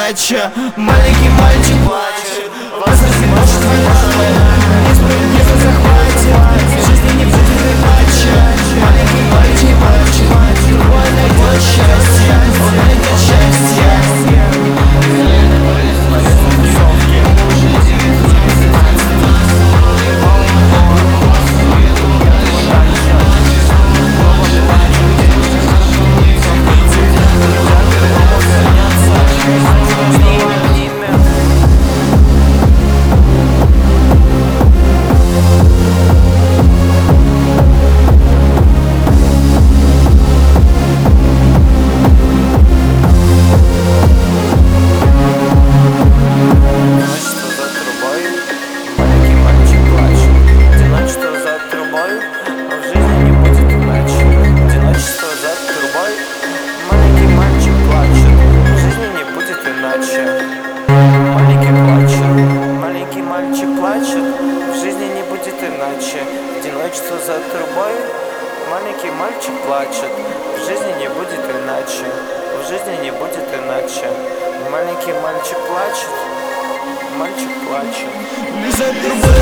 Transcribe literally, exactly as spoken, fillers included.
иначе. Маленький мальчик плачет, вас разъебашит война, несправедливо захватит, в жизни не будет иначе. Маленький мальчик плачет, другой найдет счастье, он найдет счастье. Одиночество за трубой, маленький мальчик плачет, в жизни не будет иначе, в жизни не будет иначе. Маленький мальчик плачет, мальчик плачет.